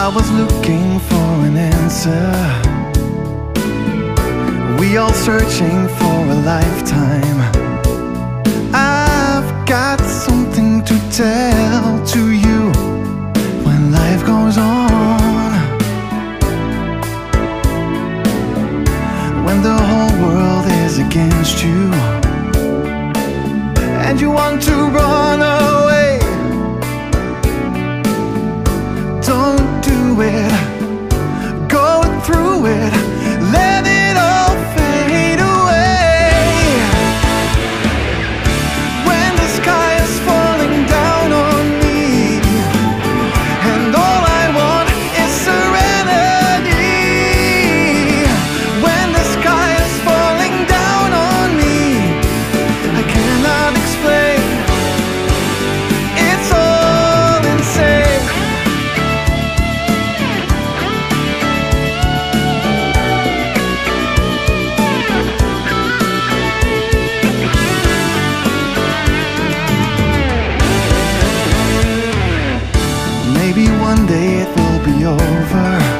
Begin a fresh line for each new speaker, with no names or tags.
I was looking for an answer. We all searching for a lifetime. I've got something to tell to you when life goes on. When the whole world is against you and you want to run away, don't do it. Go through it. Let it all fade away. When the sky is falling down on me and all I want is serenity. When the sky is falling down on me, I cannot explain. It's all insane. Maybe one day it will be over.